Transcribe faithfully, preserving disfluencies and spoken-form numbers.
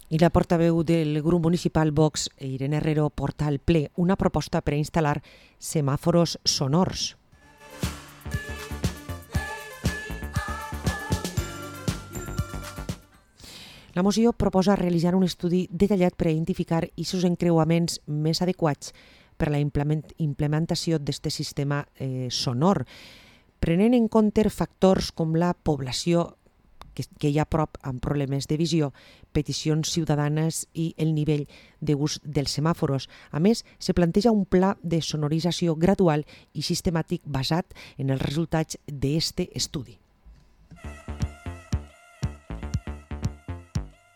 I la portaveu del grup municipal Vox, Irene Herrero, porta al ple una proposta per a instal·lar semàfors sonors. La moció proposa realitzar un estudi detallat per a identificar aquests encreuaments més adequats per a la implementació d'aquest sistema eh, sonor, prenent en compte factors com la població que, que hi ha a prop amb problemes de visió, peticions ciutadanes i el nivell d'ús dels semàfors. A més, se planteja un pla de sonorització gradual i sistemàtic basat en els resultats d'aquest estudi.